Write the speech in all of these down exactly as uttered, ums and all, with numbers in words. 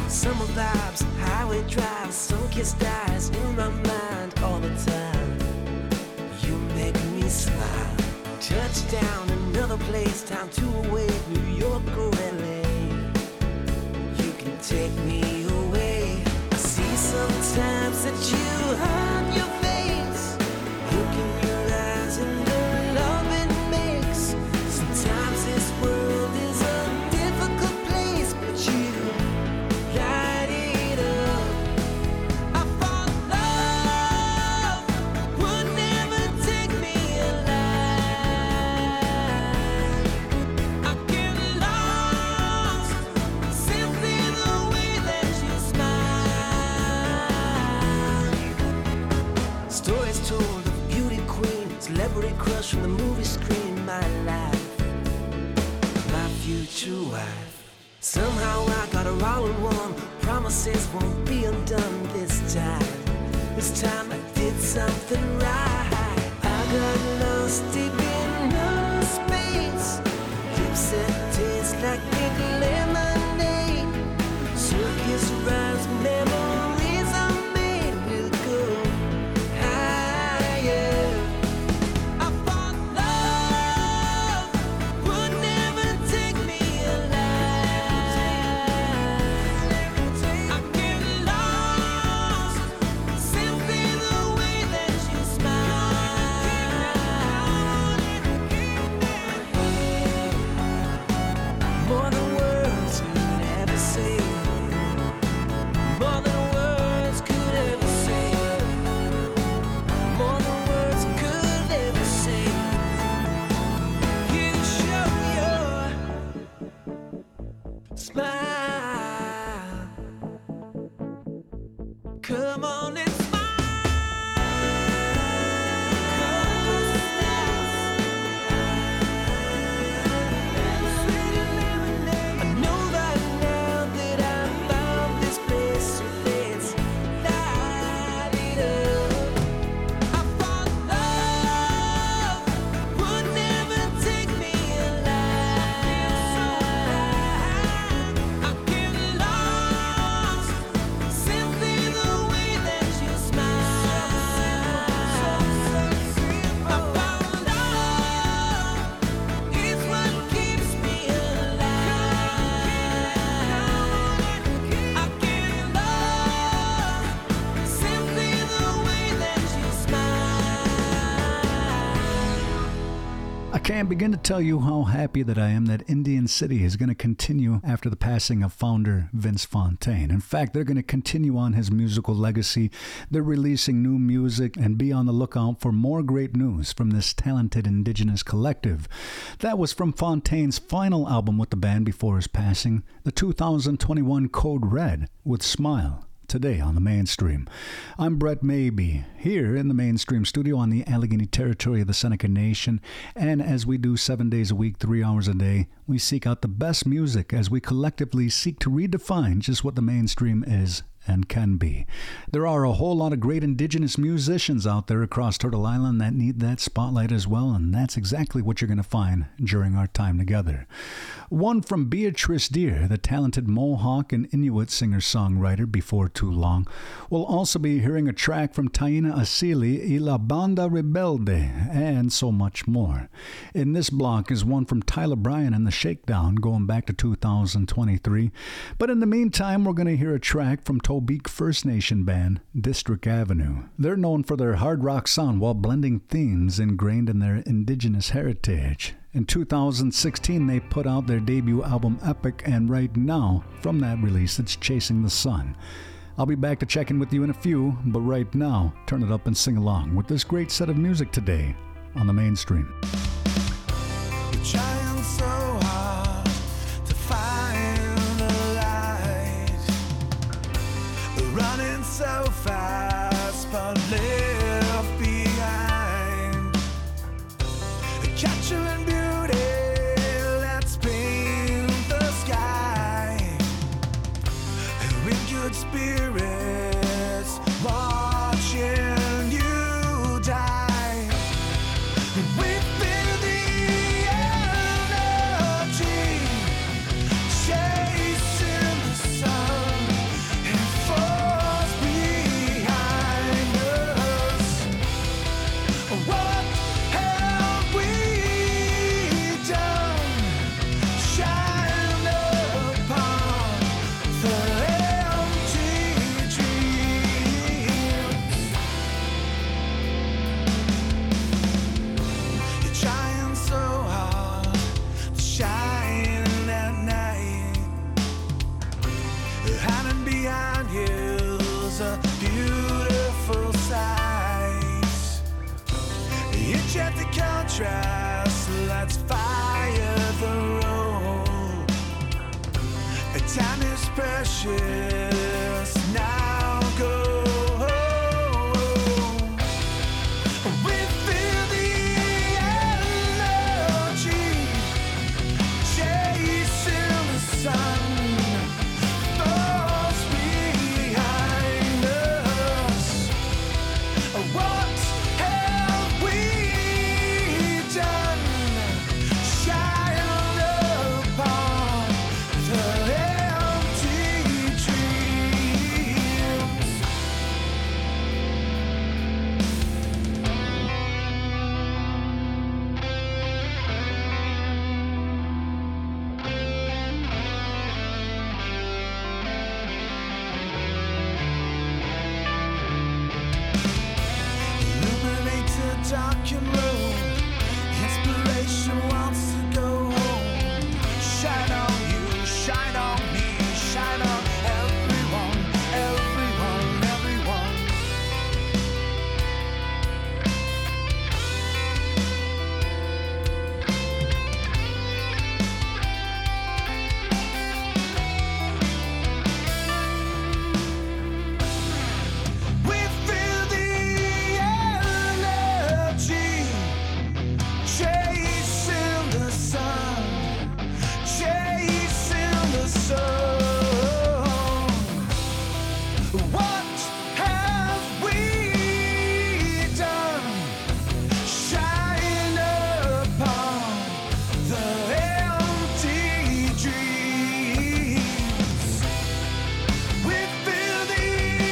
Summer vibes, highway drives, sun-kissed eyes in my mind all the time. You make me smile. Touchdown, another place, time to await, New York or L A. You can take me away. I see sometimes that you hide your face. Look in your eyes and the love it makes. Sometimes this world is a difficult place, but you light it up. I fall in love, would never take me alive. I get lost, simply the way that you smile. Stories told of beauty queen, celebrity crush from the movie screen, my life, my future wife. Somehow I got her all in one. Promises won't be undone this time. This time I did something right. I got lost deep in outer space. Lips that taste like pink lemonade. Circus rides, memories I made will go higher. I fall in love, would never take me alive. I get lost, simply the way that you smile. More than words could ever say. More than words could ever say. More than words could ever say. You show your smile. Come on and smile. I know that now that I found this place, so let's light it up. I fall in love, would never take me alive. I get lost, simply the way that you smile. I fall in love, it's what keeps me alive. I get lost, simply the way that you smile. I can't begin to tell you how happy that I am that Indian City is going to continue after the passing of founder Vince Fontaine. In fact, they're going to continue on his musical legacy. They're releasing new music, and be on the lookout for more great news from this talented indigenous collective. That was from Fontaine's final album with the band before his passing, the two thousand twenty-one Code Red with Smile. Today on the Mainstream. I'm Brett Maybe, here in the Mainstream studio on the Allegheny territory of the Seneca Nation, and as we do seven days a week, three hours a day, we seek out the best music as we collectively seek to redefine just what the mainstream is and can be. There are a whole lot of great indigenous musicians out there across Turtle Island that need that spotlight as well, and that's exactly what you're going to find during our time together. One from Beatrice Deer, the talented Mohawk and Inuit singer-songwriter before too long. We'll also be hearing a track from Taina Asili, Y La Banda Rebelde, and so much more. In this block is one from Tyler Bryan and the Shakedown, going back to two thousand twenty-three. But in the meantime, we're going to hear a track from Tobique First Nation band, District Avenue. They're known for their hard rock sound while blending themes ingrained in their indigenous heritage. In two thousand sixteen, they put out their debut album Epic, and right now, from that release, it's Chasing the Sun. I'll be back to check in with you in a few, but right now, turn it up and sing along with this great set of music today on the Mainstream. We're trying so hard to find the light. We're running so fast, but left behind. Capturing beauty, let's paint the sky. With good spirits, watching you die. We feel the energy, chasing the sun. was a beautiful sight. Each at the contrast, let's fire the roll. Time is precious, now go. We feel the energy, chasing the sun. Falls behind us. What have we done? Shine upon the empty dreams. Illuminate the darkened room. Inspiration wants to go home. Shine on you, shine on me, shine on everyone, everyone, everyone. We feel the energy, chasing the sun, chasing the sun. What have we done? Shine upon the empty dreams. We feel the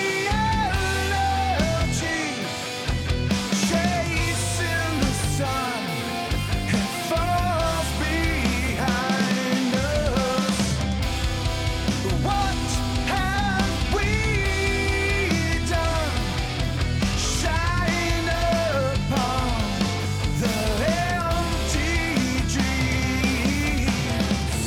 energy, chasing the sun. It falls behind us. What have we done? Shine upon the empty dreams.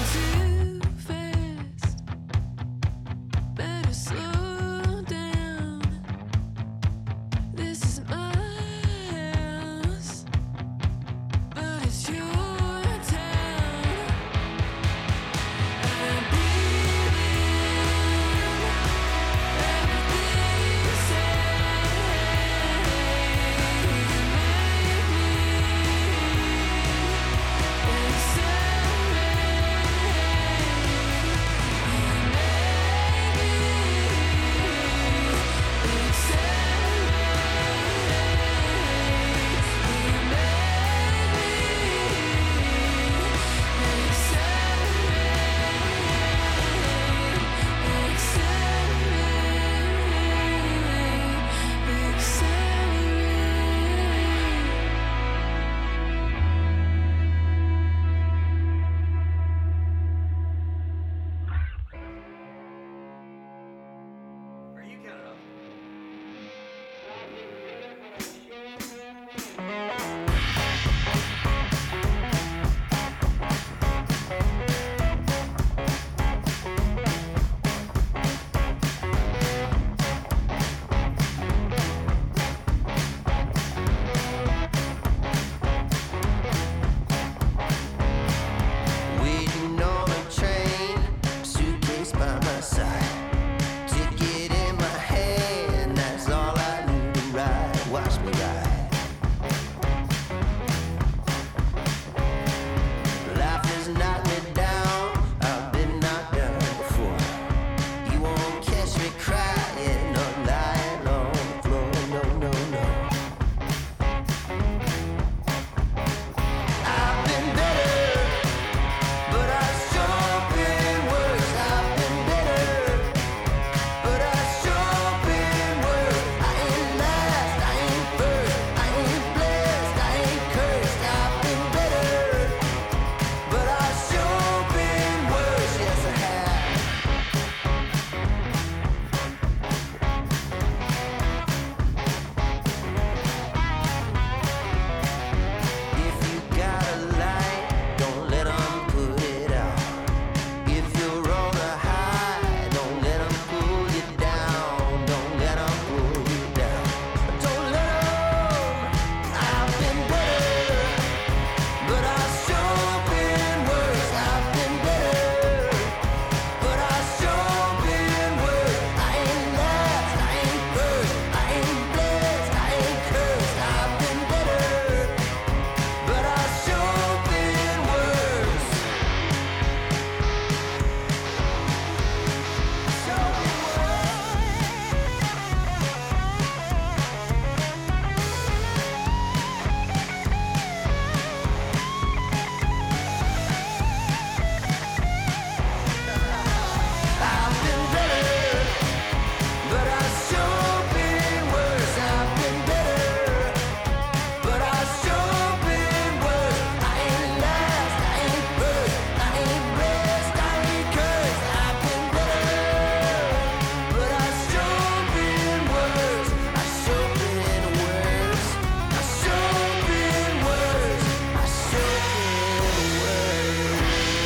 Slow down. catch me crying or lying on the floor. No, no, no. I've been better, but I've sure been worse. I've been better, but I've sure been worse. I ain't last, I ain't first, I ain't blessed, I ain't cursed. I've been better, but I've sure been worse. Yes, I have. If you got a light, don't let 'em put it out. If you're on a high, don't let 'em pull you down. Don't let 'em pull you down. Don't let 'em. I've been better, but I've sure been worse. I've been better, but I've sure been worse. I ain't last, I ain't first, I ain't blessed, I ain't cursed. I've been better, but I've sure been worse. Sure been I've been better, but I've sure been worse. I've been better, but I've sure been worse. I ain't last, I ain't first, I ain't blessed, I ain't cursed. I've been better, but I've sure been worse. I've sure been worse. I've sure been worse. I've sure been worse.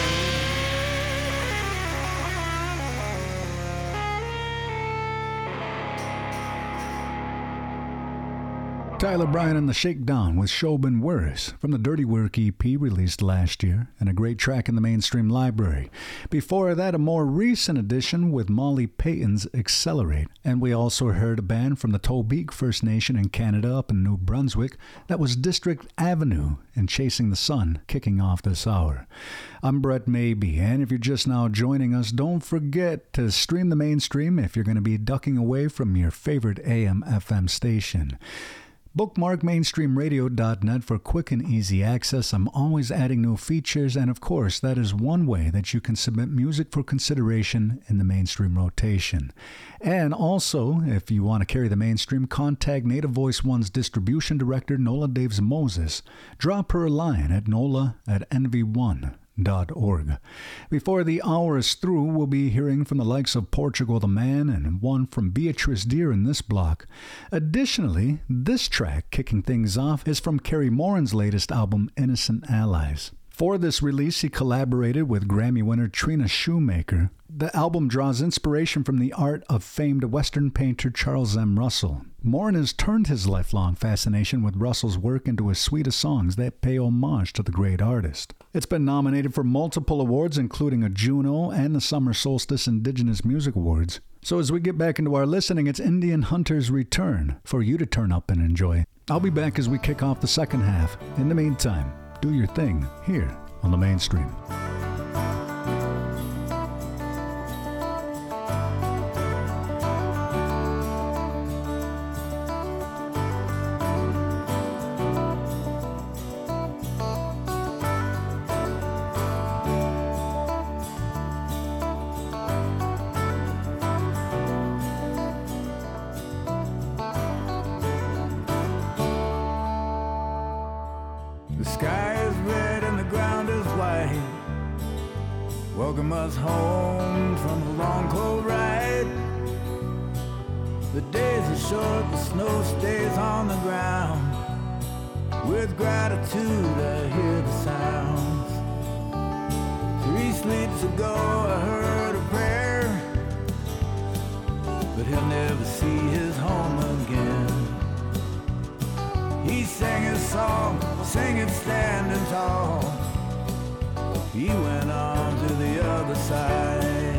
Tyler Bryant and the Shakedown with Sure Been Worse from the Dirty Work E P released last year, and a great track in the mainstream library. Before that, a more recent addition with Molly Payton's Accelerate. And we also heard a band from the Tobique First Nation in Canada up in New Brunswick. That was District Avenue and Chasing the Sun, kicking off this hour. I'm Brett Maybe, and if you're just now joining us, don't forget to stream the mainstream if you're going to be ducking away from your favorite A M F M station. Bookmark mainstream radio dot net for quick and easy access. I'm always adding new features, and of course, that is one way that you can submit music for consideration in the mainstream rotation. And also, if you want to carry the mainstream, contact Native Voice One's distribution director, Nola Daves Moses. Drop her a line at nola at n v one dot org. Before the hour is through, we'll be hearing from the likes of Portugal the Man and one from Beatrice Deer in this block. Additionally, this track kicking things off is from Kerry Moran's latest album, Innocent Allies. For this release, he collaborated with Grammy winner Trina Shoemaker. The album draws inspiration from the art of famed Western painter Charles M. Russell. Moran has turned his lifelong fascination with Russell's work into a suite of songs that pay homage to the great artist. It's been nominated for multiple awards, including a Juno and the Summer Solstice Indigenous Music Awards. So as we get back into our listening, it's Indian Hunter's Return for you to turn up and enjoy. I'll be back as we kick off the second half. In the meantime, do your thing here on the mainstream. The sky is red and the ground is white. Welcome us home from a long cold ride. The days are short, the snow stays on the ground. With gratitude I hear the sounds. Three sleeps ago I heard a prayer, but he'll never see his home again. He sang his song, sang it standing tall. He went on to the other side.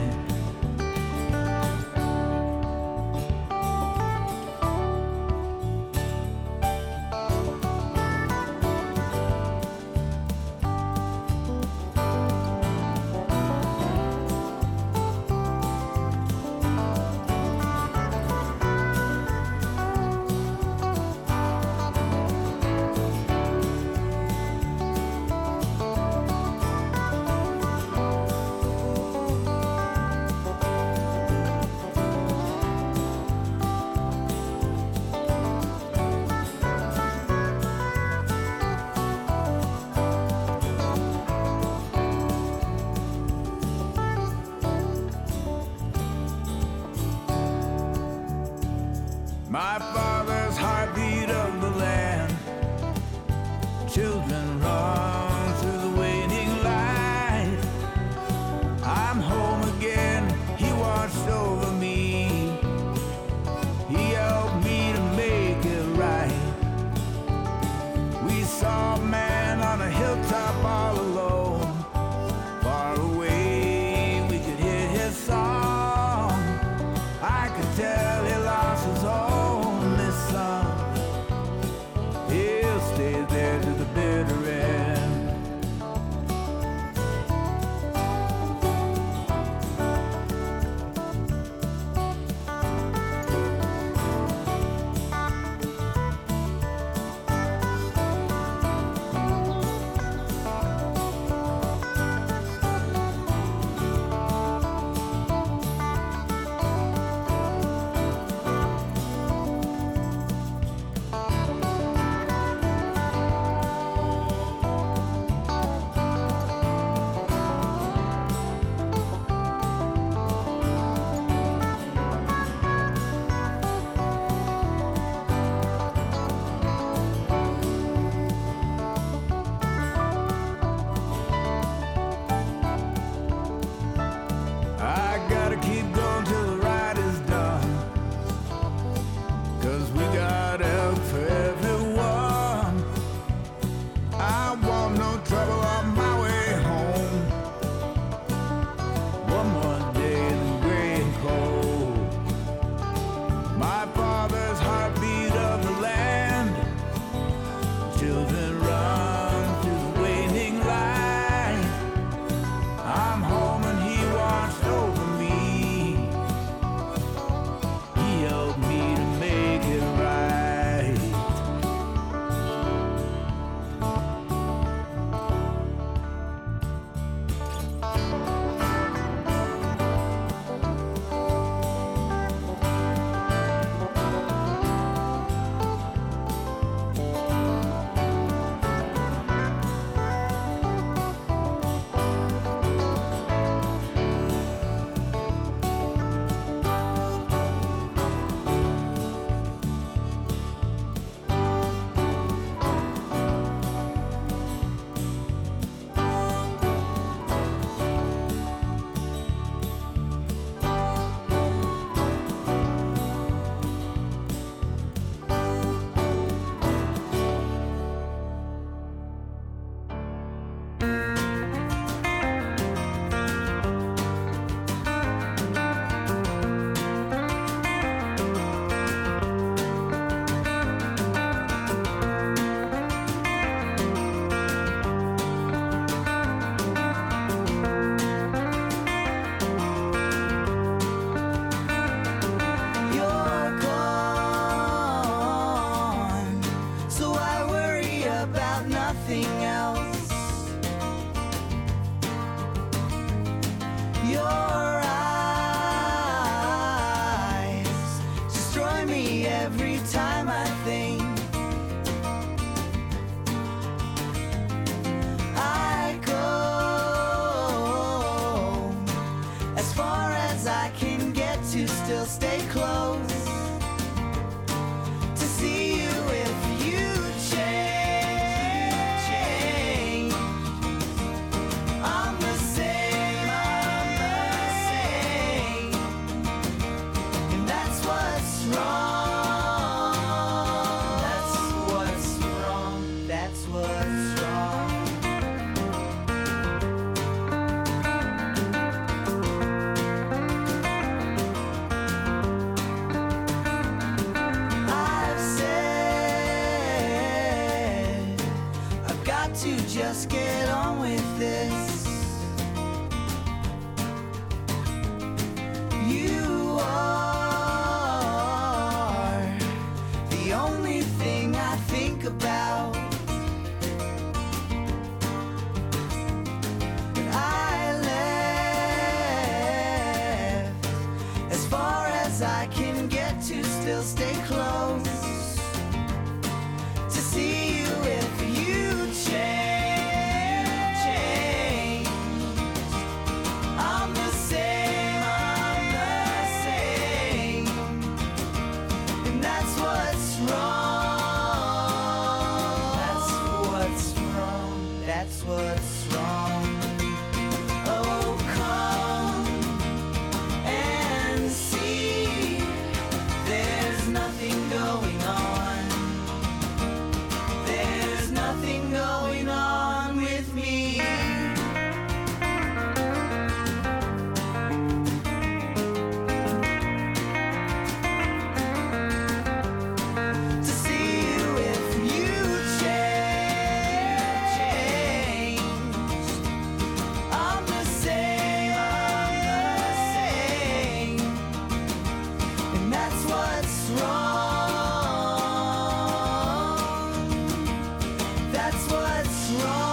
My father's heartbeat of the land. Children run through the waiting light. I'm home again, he watched over me. He helped me to make it right. We saw a man on a hilltop all alone. Far away, we could hear his song. I could tell he lost his only son. He'll stay there to the bitter end. I gotta keep going till the ride is done. Cause we got help for everyone. I want no trouble on my way home. One more day in the gray and cold. My father's heartbeat of the land. Children run through the waiting light. I'm home and he watched over me. He helped me to make it right. You're gone, so I worry about nothing else. Your eyes destroy me every time I think. I go as far as I can get to still stay close to see you if you change. I'm the same, I'm the same, and that's what's wrong. That's what's wrong. That's what's wrong. I've said I've got to just get on with this. You are the only thing I think about. I left as far as I can get to still stay close to see you if you change. I'm the same, I'm the same, and that's and that's what's wrong. That's what's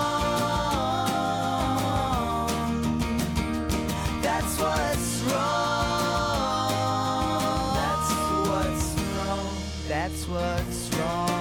wrong. That's what's wrong. That's what's wrong. That's what's wrong.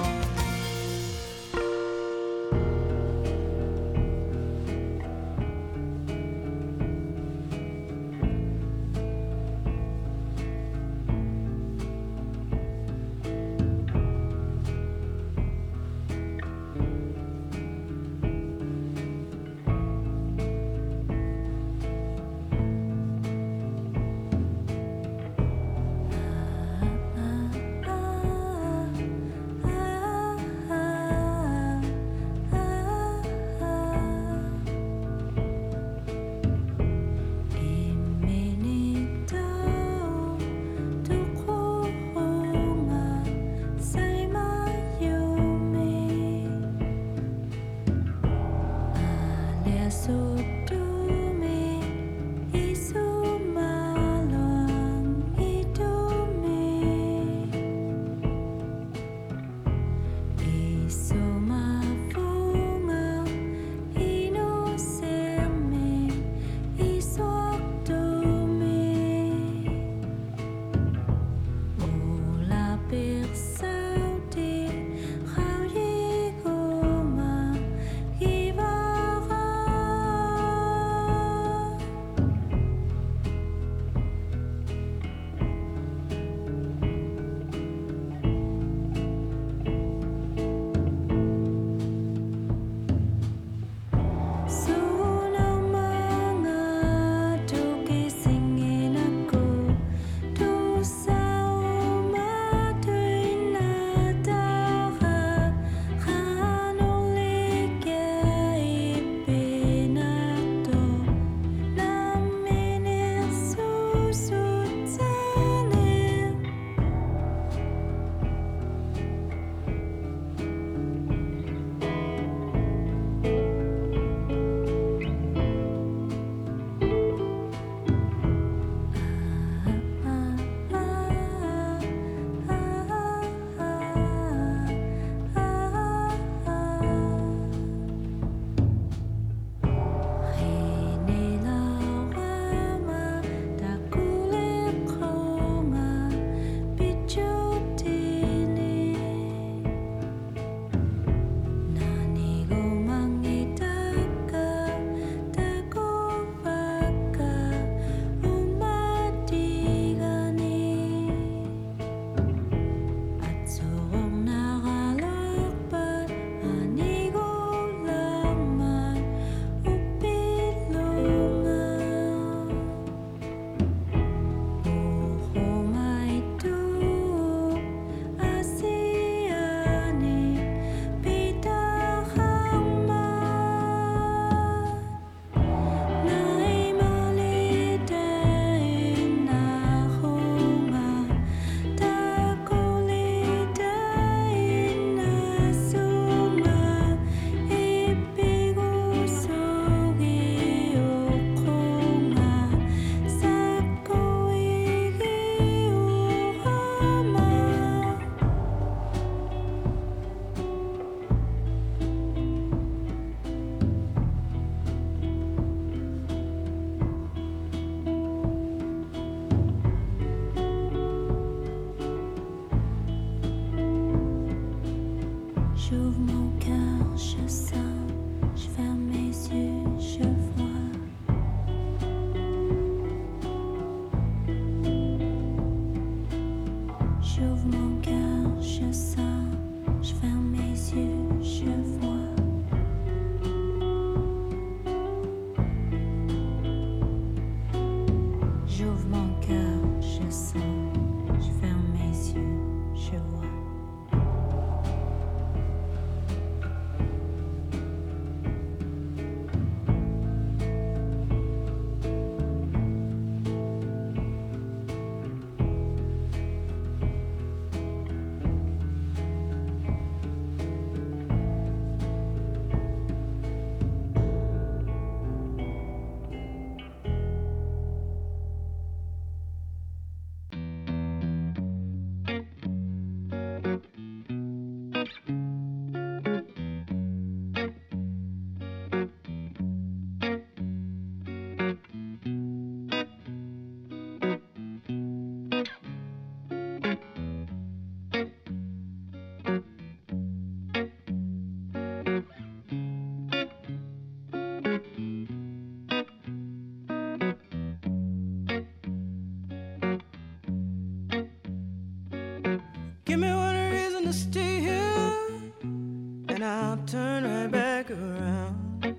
Give me one reason to stay here, and I'll turn right back around.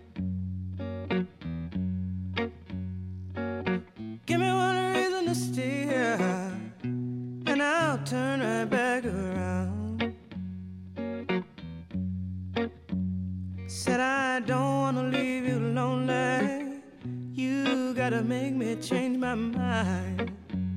Give me one reason to stay here, and I'll turn right back around. Said I don't wanna leave you lonely. You gotta make me change my mind.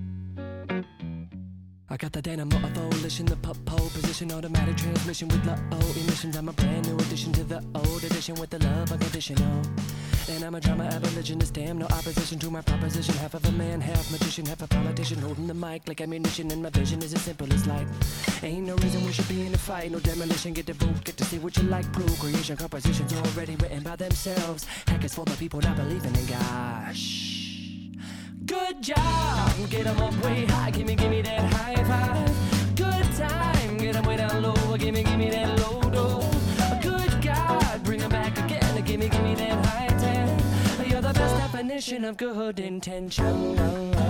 I got the dynamo of volition, the pop pole position, automatic transmission with low emissions. I'm a brand new addition to the old edition with the love unconditional. And I'm a drama abolitionist, damn no opposition to my proposition. Half of a man, half magician, half a politician, holding the mic like ammunition. And my vision is as simple as light. Ain't no reason we should be in a fight, no demolition. Get the vote, get to see what you like. Procreation, compositions already written by themselves. Hackers for the people not believing in God. Shh. Good job, get 'em up way high, gimme, gimme that high five. Good time, get 'em way down low, gimme, gimme that low dough. Good God, bring 'em back again, gimme, gimme that high ten. You're the best definition of good intention.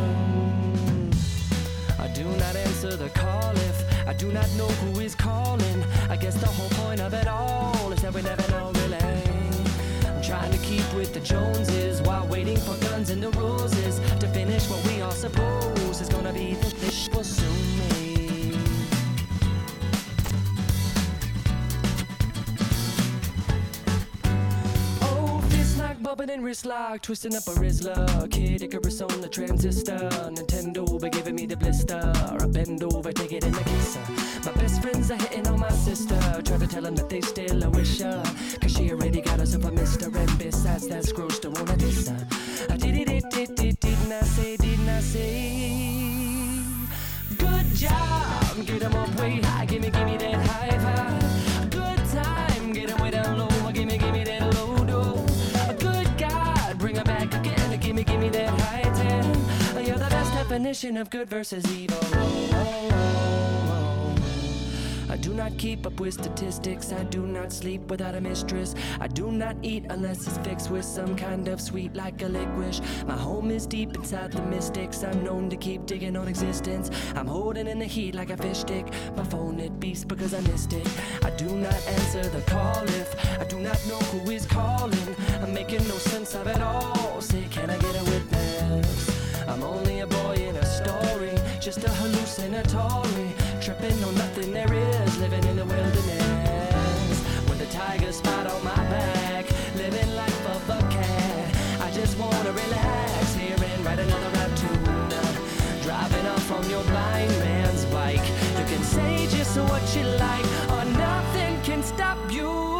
I do not answer the call if I do not know who is calling. I guess the whole point of it all is that we never know really. I'm trying to keep with the Joneses while waiting for guns and the roses to finish what we all suppose is gonna be the fish will soon make. Oh, fist lock, bumping and wrist lock, twisting up a Rizzler. Kid Icarus on the transistor. Nintendo be giving me the blister. I bend over, take it in the kisser. My best friends are hitting on my sister. Try to tell them that they still a wish her, cause she already got herself a mister. And besides, that's gross, don't wanna diss her. I did it, it, it, it, didn't I say, didn't I say? Good job, get 'em up way high, gimme, gimme that high five. Good time, get 'em way down low, gimme, gimme that low dough. Good God, bring 'em back again, gimme, gimme that high ten. You're the best definition of good versus evil. Oh, oh, oh. I do not keep up with statistics. I do not sleep without a mistress. I do not eat unless it's fixed with some kind of sweet like a licorice. My home is deep inside the mystics. I'm known to keep digging on existence. I'm holding in the heat like a fish stick. My phone it beeps because I missed it. I do not answer the call if I do not know who is calling. I'm making no sense of it all. Say, can I get a witness? I'm only a boy in a story, just a hallucinatory, tripping on nothing there is, living in the wilderness, with a tiger spot on my back, living life of a cat. I just wanna relax here and write another rap tune, driving off on your blind man's bike. You can say just what you like, or nothing can stop you.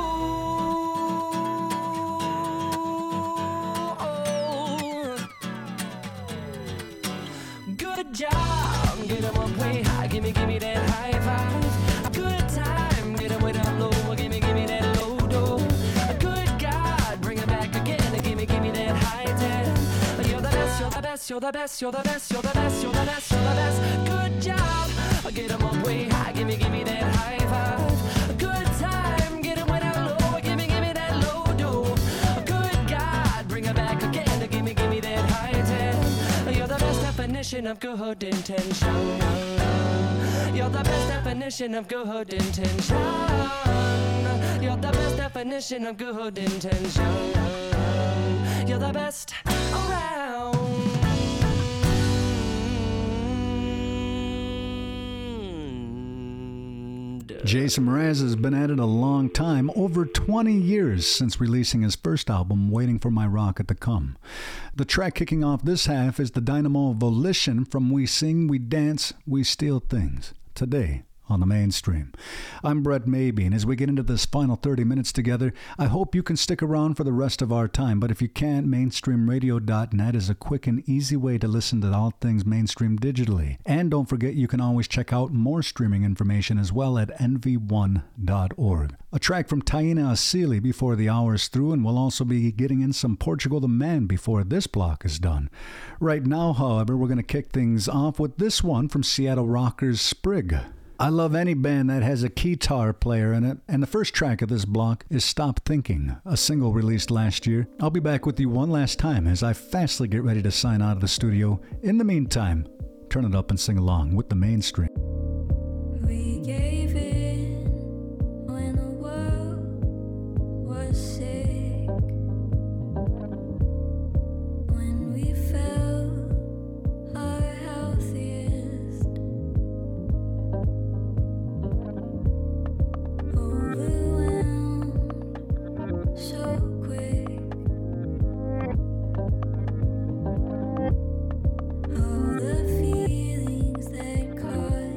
Good job, get 'em up way high, gimme, gimme that high five. Good time, get 'em way down low, gimme, gimme that low dough. Good God, bring 'em back again, gimme, gimme that high ten. You're the best, you're the best, you're the best, you're the best, you're the best, you're the best, you're the best. Good job, get 'em up way high, gimme, gimme that high five. Good time, get 'em way down low, gimme, gimme that low dough. Good God, bring 'em back again, gimme, gimme that high ten. You're the best definition of good intention. You're the best definition of good intention. You're the best definition of good intention. You're the best around. Jason Mraz has been at it a long time, over twenty years since releasing his first album, Waiting for My Rocket to Come. The track kicking off this half is the Dynamo Volition from We Sing, We Dance, We Steal Things, today on the mainstream. I'm Brett Maybe, and as we get into this final thirty minutes together, I hope you can stick around for the rest of our time. But if you can't, mainstream radio dot net is a quick and easy way to listen to all things mainstream digitally. And don't forget, you can always check out more streaming information as well at N V one dot org. A track from Taina Asili before the hour is through, and we'll also be getting in some Portugal the Man before this block is done. Right now, however, we're going to kick things off with this one from Seattle rockers Sprig. I love any band that has a guitar player in it, and the first track of this block is Stop Thinking, a single released last year. I'll be back with you one last time as I fastly get ready to sign out of the studio. In the meantime, turn it up and sing along with the mainstream. We gave in when the world was sick, when we felt our healthiest, overwhelmed so quick. All the feelings that cause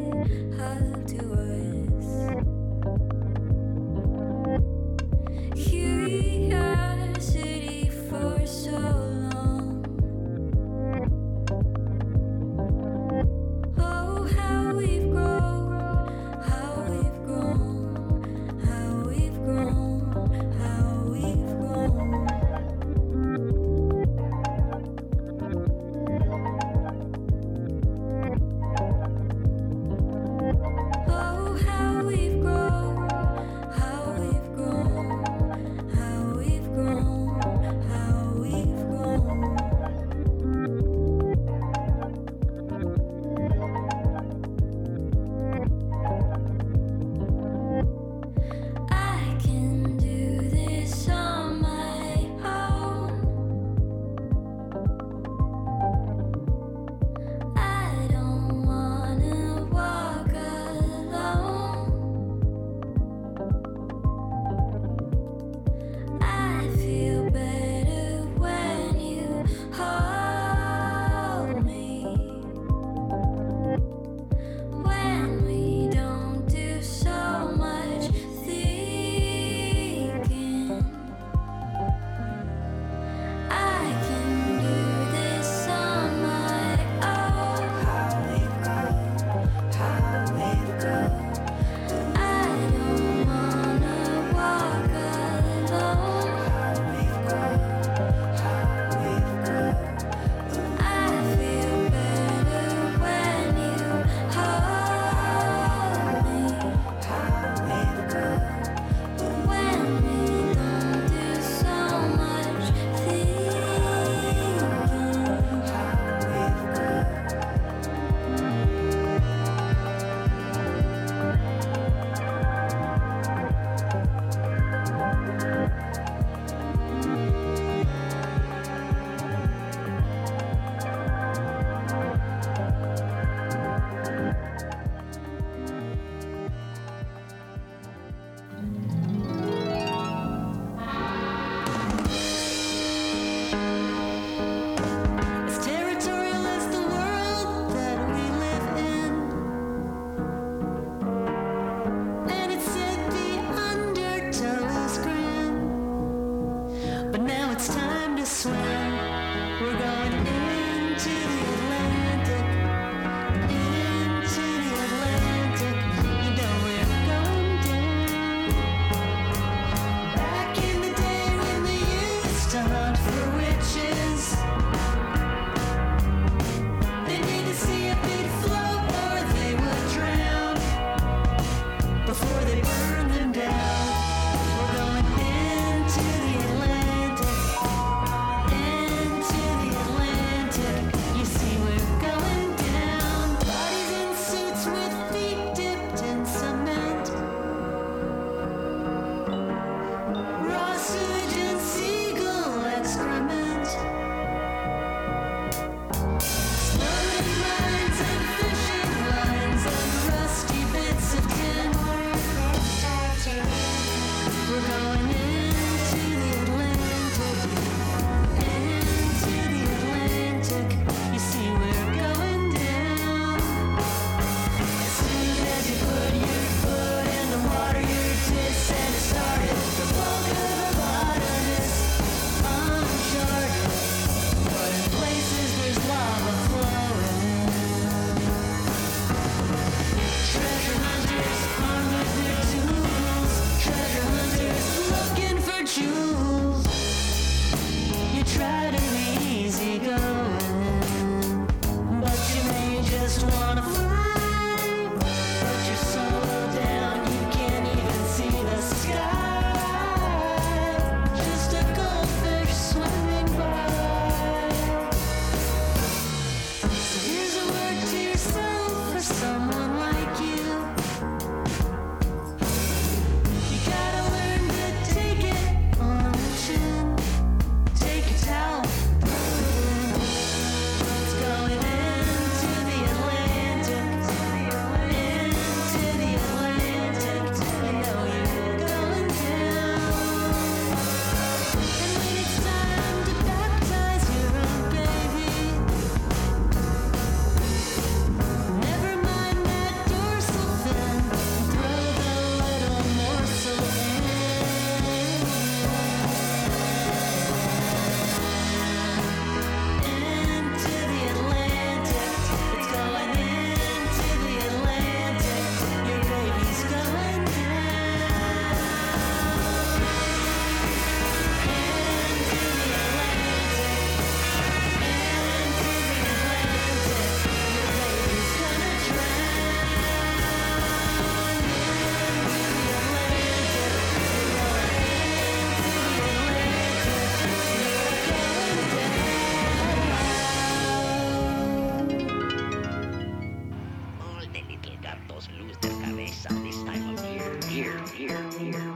los luz de cabeza this time of year, year, year, year, year.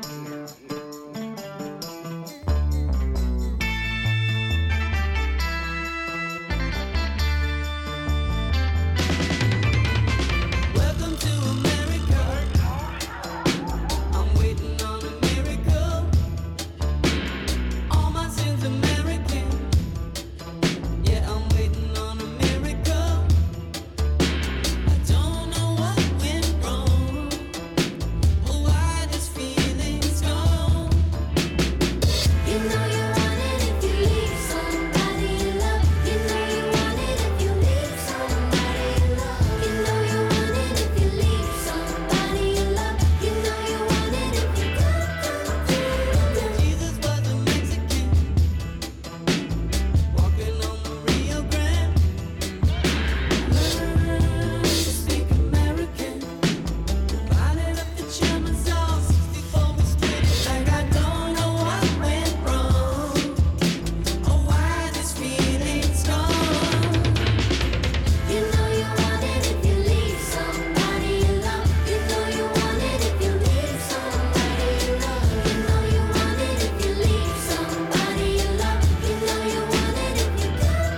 Welcome to America. I'm waiting on a miracle. All my sins American. Yeah, I'm waiting on a miracle. I don't know what went wrong or why this feeling's gone. You know you want it if you leave somebody you love. You know you want it if you leave somebody you love. You know you want it if you leave somebody you love. You know you want it if you come, come, come. Jesus was a Mexican, walking on the Rio Grande. Learn to speak American. Divided up the Germans all sixty-four was split. Like I don't know what went wrong or why this feeling's gone. You know you want it if you leave somebody you love. You know you want it if you leave somebody you love. You know you want it if you leave somebody you love. You know you want it if you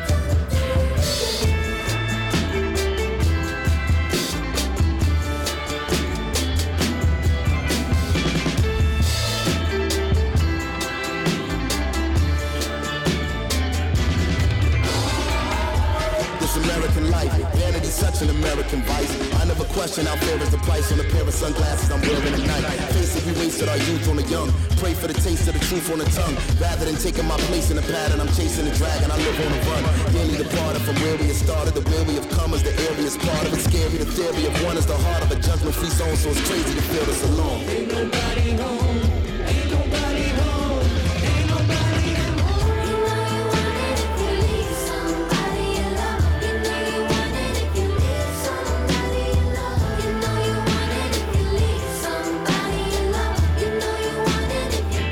This American life, vanity's such an American vice. I never question how fair is the price on a pair of sunglasses I'm wearing at night. Face it, we wasted our youth on the young. Pray for the taste of the truth on the tongue. Rather than taking my place in the pattern, I'm chasing the dragon. I live on the run. Nearly departed from where we have started. The where we have come is the area's part of it. Scary, the theory of one is the heart of a judgment-free zone. So it's crazy to feel this alone. Ain't nobody home. Ain't nobody home. Ain't nobody home. You know you want it if you leave somebody you love. You know you want it if you leave somebody you love. You know you want it if you leave somebody you love. You know you want it if you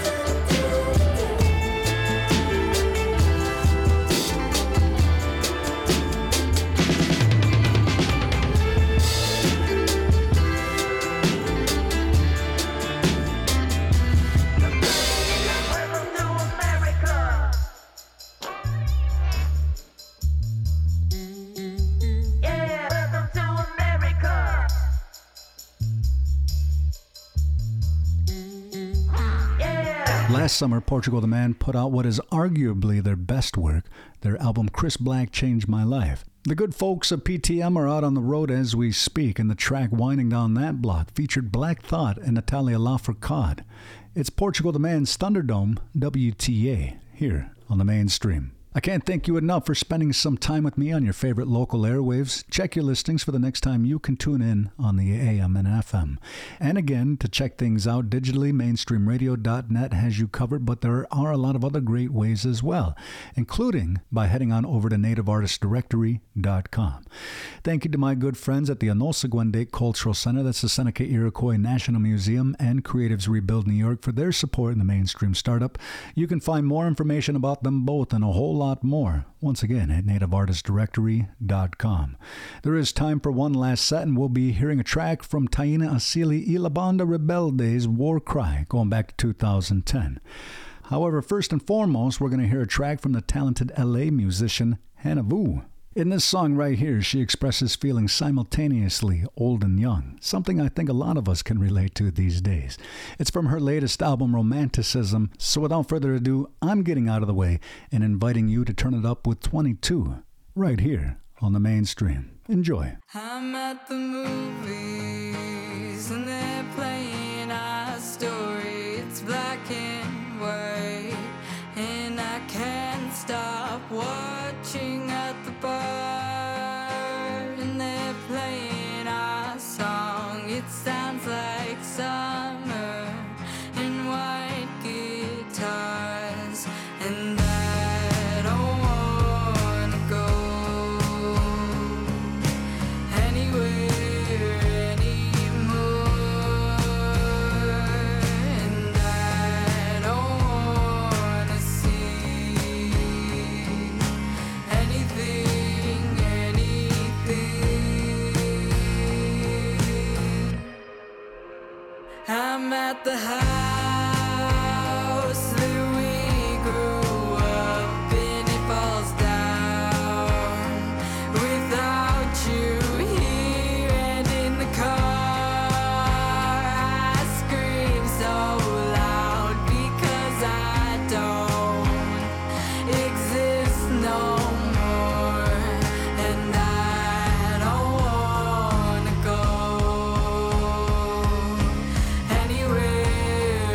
Welcome to America. Yeah, welcome to America. Yeah. Last summer, Portugal the Man put out what is arguably their best work, their album Chris Black Changed My Life. The good folks of P T M are out on the road as we speak, and the track Winding Down That Block featured Black Thought and Natalia Lafourcade. It's Portugal the Man's Thunderdome, W T A, here on the Mainstream. I can't thank you enough for spending some time with me on your favorite local airwaves. Check your listings for the next time you can tune in on the A M and F M. And again, to check things out digitally, mainstream radio dot net has you covered, but there are a lot of other great ways as well, including by heading on over to native artist directory dot com. Thank you to my good friends at the Onosagwende Cultural Center, that's the Seneca Iroquois National Museum, and Creatives Rebuild New York for their support in the Mainstream startup. You can find more information about them both and a whole lot more, once again, at native artist directory dot com. There is time for one last set, and we'll be hearing a track from Taina Asili y la Banda Rebelde's War Cry, going back to two thousand ten. However, first and foremost, we're going to hear a track from the talented L A musician Hannah Vu. In this song right here, she expresses feelings simultaneously old and young, something I think a lot of us can relate to these days. It's from her latest album, Romanticism, so without further ado, I'm getting out of the way and inviting you to turn it up with twenty-two, right here on the Mainstream. Enjoy. I'm at the movies and they're playing our story. It's black and white, and I can't stop watching at the bar. And they're playing our song. It sounds like summer and white guitars. And I don't wanna go anywhere anymore. And I don't wanna see anything, anything. I'm at the house that we grew up in. It falls down without you here and in the car. I scream so loud because I don't exist no more, and I don't wanna go anywhere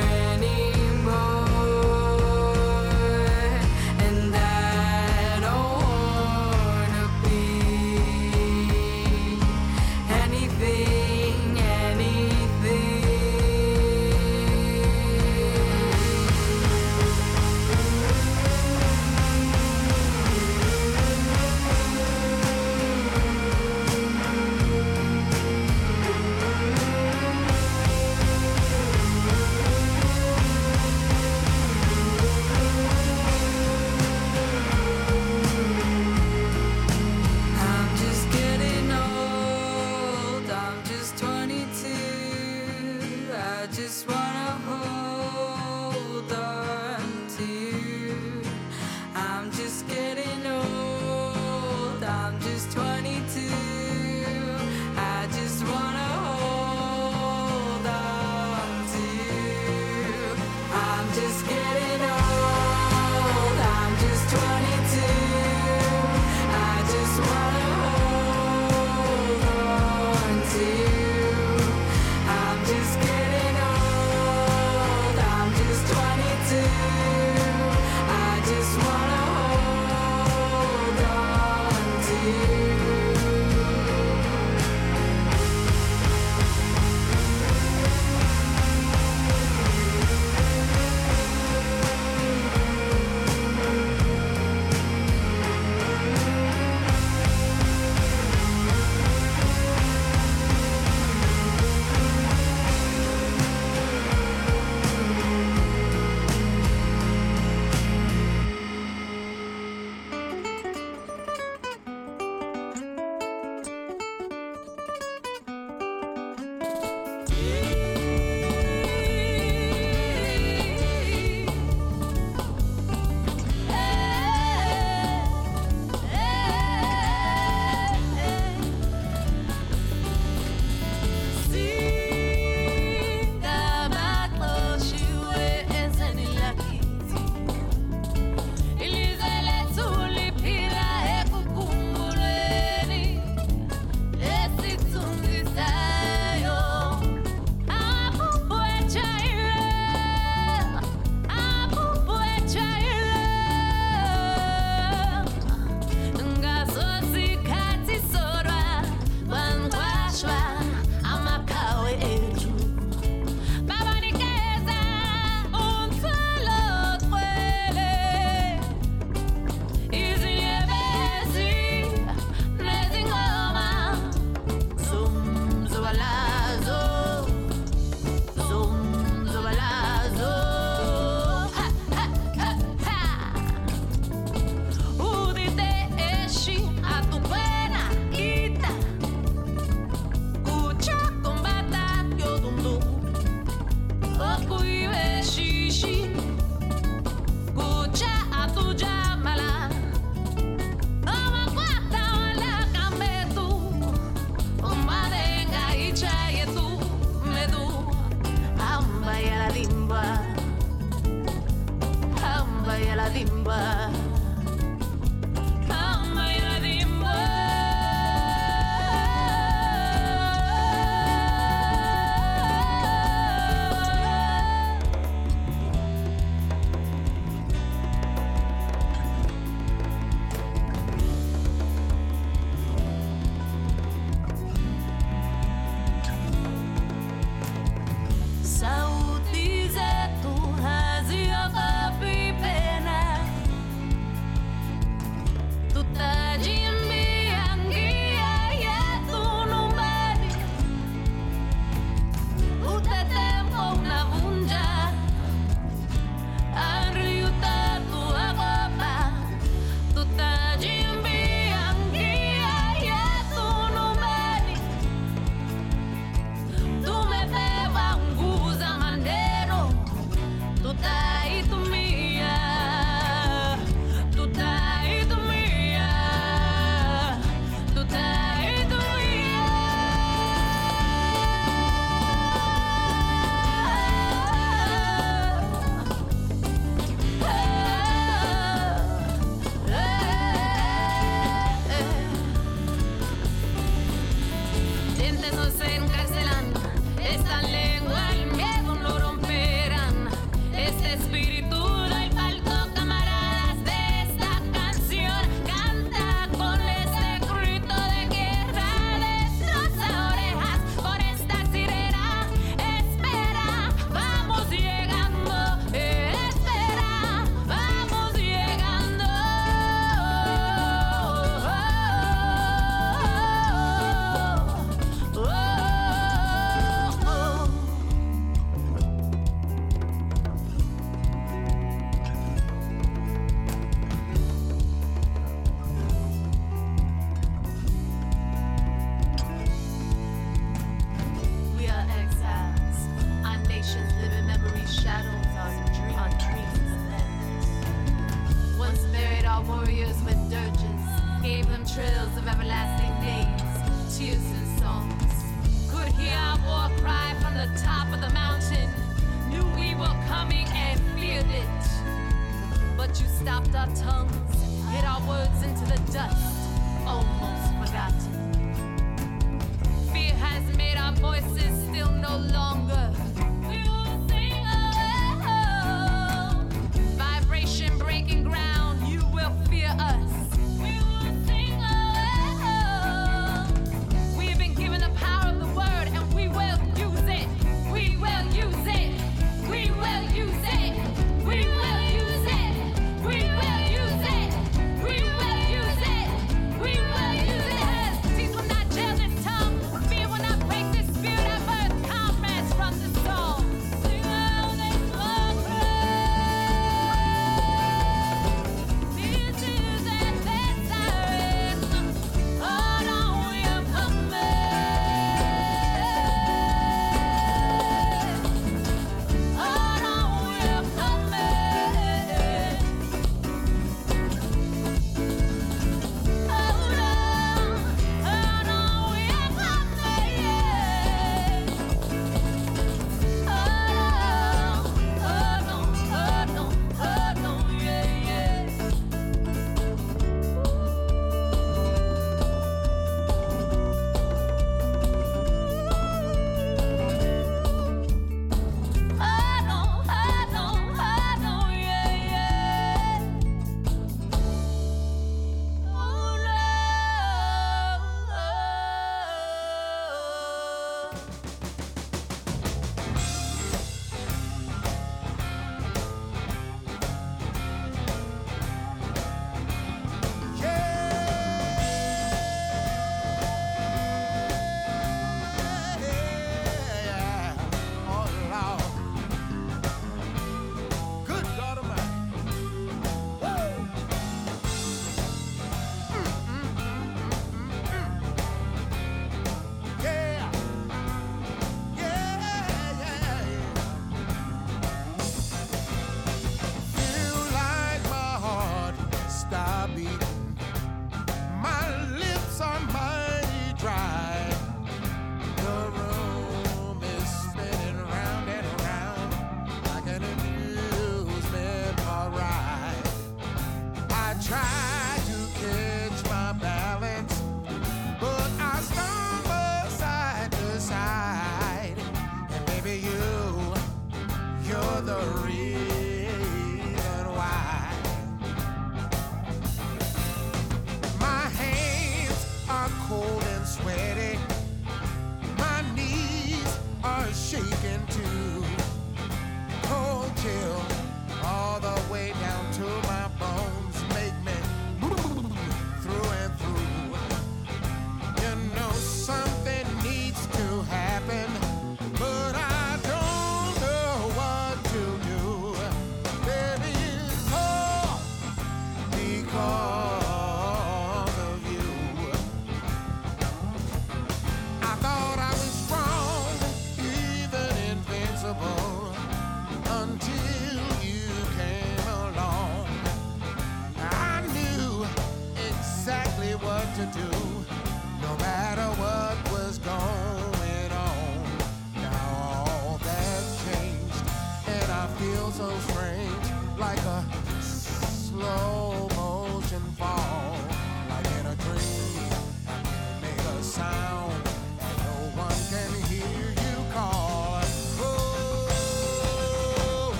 no se encarcelan. Esta lengua, el miedo no romperán. Este espíritu del palco, camaradas de esta canción. Canta con este grito de guerra. Destroza orejas por esta sirena. Espera, vamos llegando. Espera, vamos llegando. Oh, oh, oh. We are exiles. Our nations live in memory, shadows on, dream, on dreams and ends. Once buried our warriors with dirges, gave them trails of everlasting names, tears and songs. Could hear our war cry from the top of the mountain. Knew we were coming and feared it. But you stopped our tongues, hid our words into the dust, almost forgotten. Fear has made our voices still no longer. We will sing, oh, vibration breaking ground. You will fear us. We will sing, oh, we have been given the power of the word, and we will use it. We will use it. We will use it. We will use it. We will use it. We will use it. We will use it. Teeth will not jail this tongue. Fear will not break this spirit. Our birth comrades from the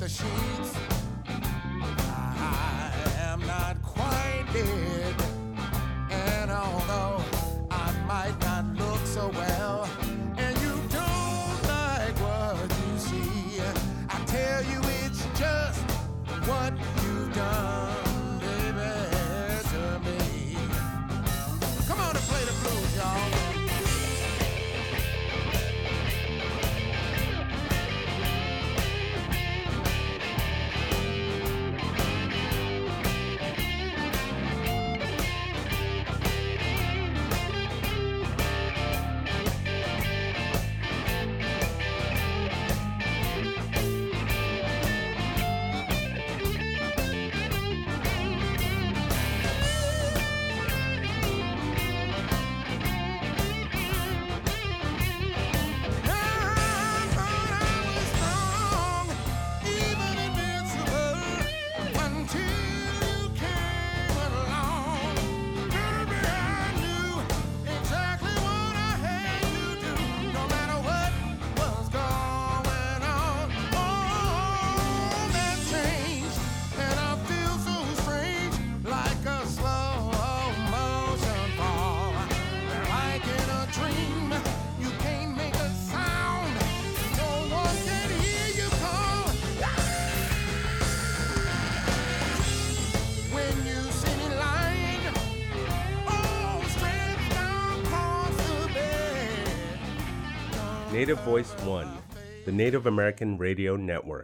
the sheets. I am not quite dead, and although I might not look so well, and you don't like what you see, I tell you it's just what you've done, baby, to me. Come on and play the blues, y'all. Native Voice One, the Native American Radio Network.